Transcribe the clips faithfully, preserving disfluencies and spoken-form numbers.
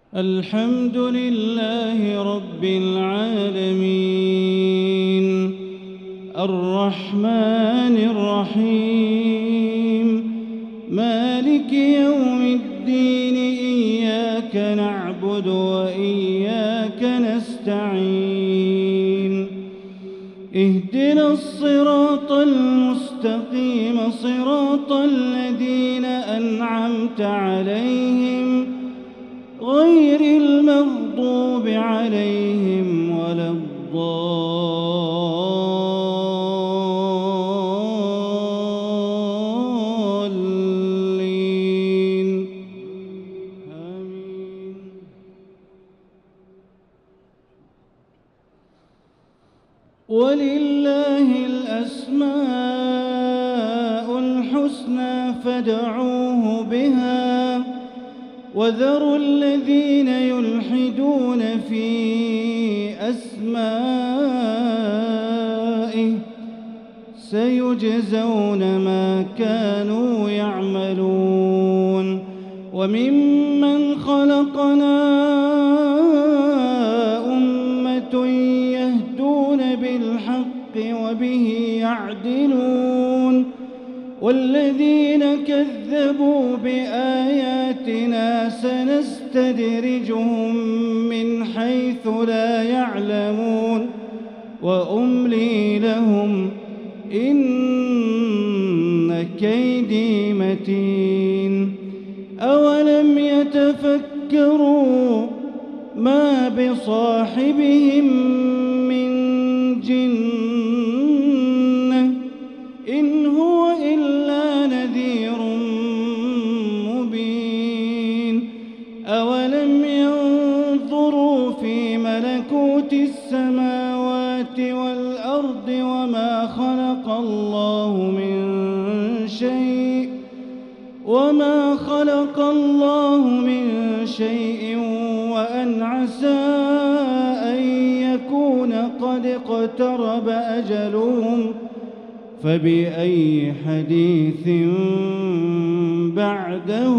الحمد لله رب العالمين الرحمن الرحيم مالك يوم الدين إياك نعبد وإياك نستعين اهدنا الصراط المستقيم صراط الذين أنعمت عليهم غير المغضوب عليهم ولا الضالين آمين. ولله الأسماء الحسنى فادعوه بها وذروا الذين يلحدون في أسمائه سيجزون ما كانوا يعملون. وممن خلقنا أمة يهدون بالحق وبه يعدلون والذين كذبوا بآياتنا سنستدرجهم من حيث لا يعلمون وأملي لهم إن كيدي متين. أولم يتفكروا ما بصاحبهم من جنة إن هو إلا نذير مبين. أولم ينظروا في ملكوت السماوات والأرض وما خلق الله من شيء وما خلق الله من شيء وأن عسى أن يكون قد اقترب أجلهم فبأي حديث بعده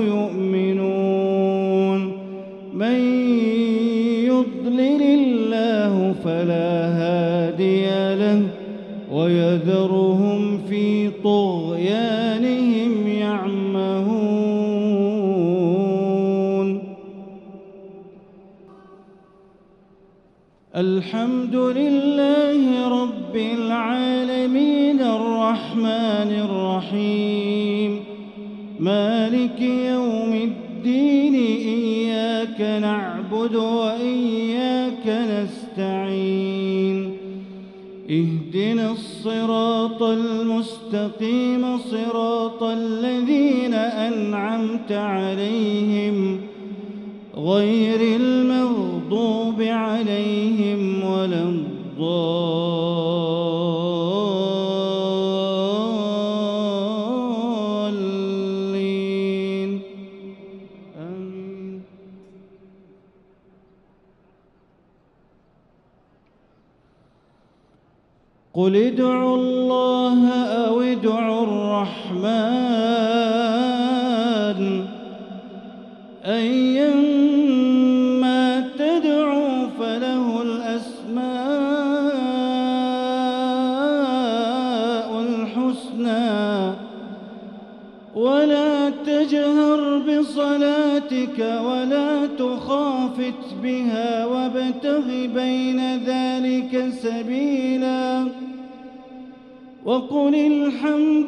يؤمنون. من يضلل الله فلا هادي له ويذرهم في طغيانهم يعمهون. الحمد لله رب العالمين الرحمن الرحيم مالك يوم الدين إياك نعبد وإياك نستعين اهدنا الصراط المستقيم صراط الذين أنعمت عليهم غير المغضوب عليهم ولا الضالين آمين. قل ادعوا الله أو ادعوا الرحمن أيما تدعوا فله الأسماء الحسنى ولا تجهر بصلاتك ولا تخافت بها وابتغ بين ذلك سبيلا وقل الحمد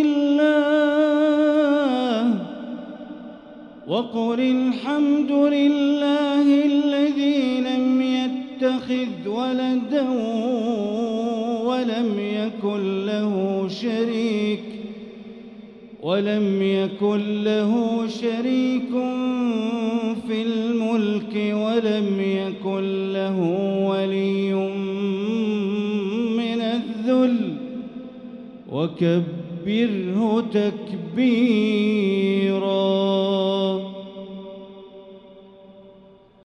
لله وقل الحمد لله الذي لم يتخذ ولدا ولم يكن له شريك ولم يكن له شريك في الملك ولم يكن له ولي من الذل وكبره تكبيرا.